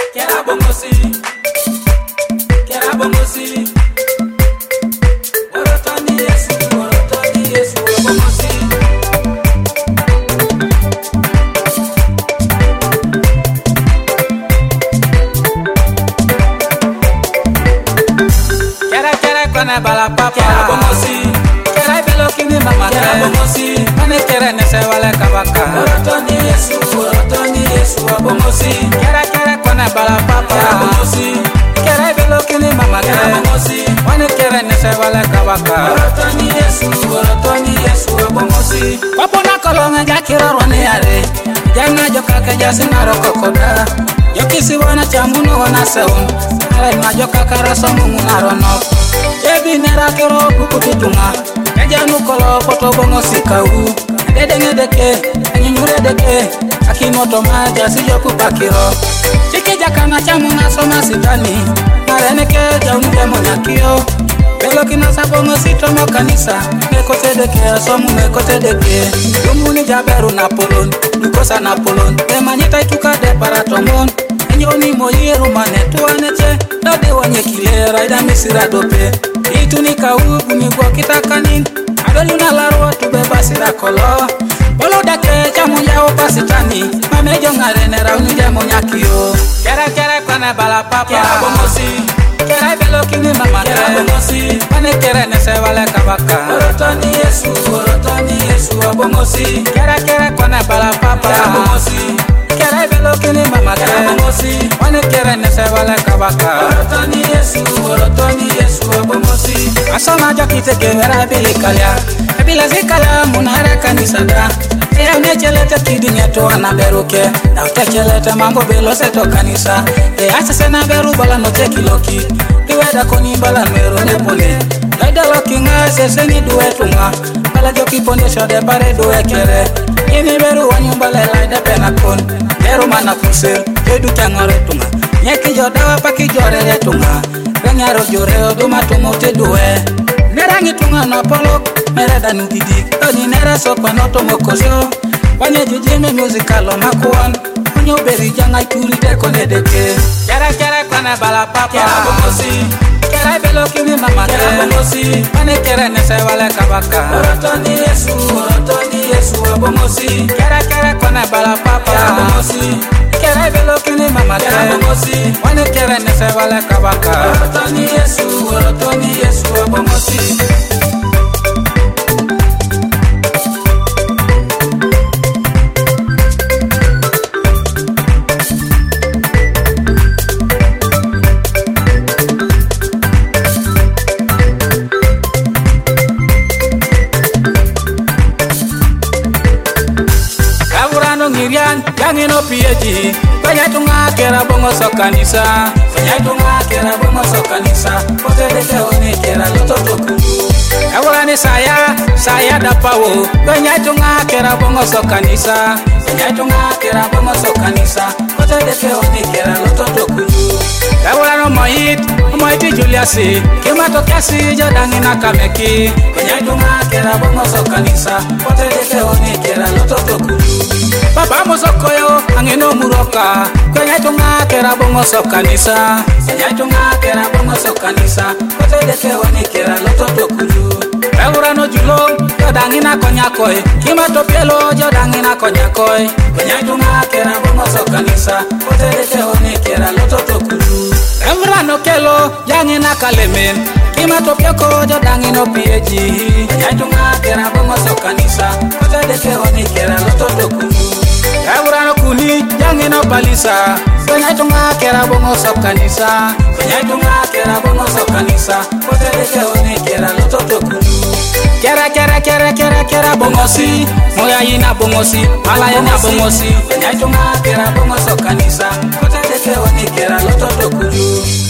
Kera bongosi, kera bongosi. Orotoni Yesu, bongosi. Kera kona bala papa. Kera bongosi. Kera belo kini mama. Kera bongosi. Mane kera nese wale kabaka. Orotoni Yesu, bongosi. Kera kona bala papa. Kera bongosi. Kera belo kini mama. Kera bongosi. Mane kera nese wale kabaka. Orotoni Yesu, bongosi. Wapona kolonga jakira rwane yare. Janga joka keja sinaro kokoda. Yokisi wana chambuno wana seun. Ala majoka karaso munaro no. Jebi nera kero kukuti tunga. Keja nukolo poto bongosi kau. Dedenge deke, nyure deke. Akimoto maja sijoku pakiro. Chike jakana chamuna soma sitani. Marene keja unike monakio. Belo kina sabongo sitomo kanisa. Mekote deke asomu mekote deke. Lumuni jaberu Napolon, dukosa Napolon. Emanyita ituka de paratomon. Nyoni moyeru mane tuaneche. Dode wanye kilera ida misira dope. Itu nika ubu migwa kitakanin. Adoluna larwa tubeba sira kolo. Bolo dake chamu yao pasitani. Mamejo ngarene rauni jamo nyakio. Kera kwana bala papa. Kera bongosi. Kera belo kini mama. Kera bongosi. Mane kera nese wale kabaka. Orotoni Yesu, bongosi. Kera kwana bala papa. Kera bongosi. Kera belo kini mama. Kera bongosi. Mane kera nese wale kabaka. Orotoni Yesu, bongosi. Asoma jokite kera bili kalya. Bila zikala munara kanisa da. Ea unechelete kidinya to anaberuke. Na utechelete mambo belo seto kanisa. Ea sena beru bala no tekiloki. Diweda koni bala meru nepone. Laida loki nga seseni duetunga. Bala joki ponde shode bare duwe kere. Ini beru wanyumbale laida penakon. Beru mana kusel, jedu changore tunga. Nyeki jodawa paki jore retunga. Renyaro joreo duma tumote duwe. Nerangi tunga no polok. Mereda nudidik, toni nera sokwa noto mokosyo. Wanye jujime musicalo makuan. Kunyo beri janga ituri deko nedeke. Kera kwana bala papa. Kera bongosi. Kera belo kini mama. Kera bongosi. Mane kera nese wale kabaka. Orotoni Yesu, bongosi. Kera kwana bala papa. Kera bongosi. Kera belo kini mama. Kera bongosi. Mane kera nese wale kabaka. Orotoni Yesu, bongosi. Ngirian yang ino piyeji banyak tunga kera bongo sokanisa banyak tunga kera bongo sokanisa pote deke oni kera lototoku awalane saya dapawo banyak tunga kera bongo sokanisa banyak tunga kera bongo sokanisa pote deke oni kera lototoku awalano moiti Juliasi kimato kasi jodangina kameki banyak tunga kera bongo sokanisa pote deke oni kera lototoku Baba mosokoyo angeno muroka kwenye tunga kera bongo sokanisa kwenye tunga kera bongo sokanisa kote deke wani kera lototo kuju Eurano julo jodangina konyakoi kimato pielo jodangina konyakoi kwenye tunga kera bongo sokanisa kote deke wani kera lototo kuju Evrano kelo yangina kalemen kimato pieko jodangino pieji kwenye tunga kera bongo sokanisa kote deke wani kera lototo kuju Eurano kuni yangino palisa kwenye tunga kera bongo sokanisa kwenye tunga kera bongo sokanisa kote deke wani kera lototo kuju Kera bongosi moya ina bongosi malaya na bongosi kwenye tunga kera bongo sokanisa kote deke wani kera lototo kuju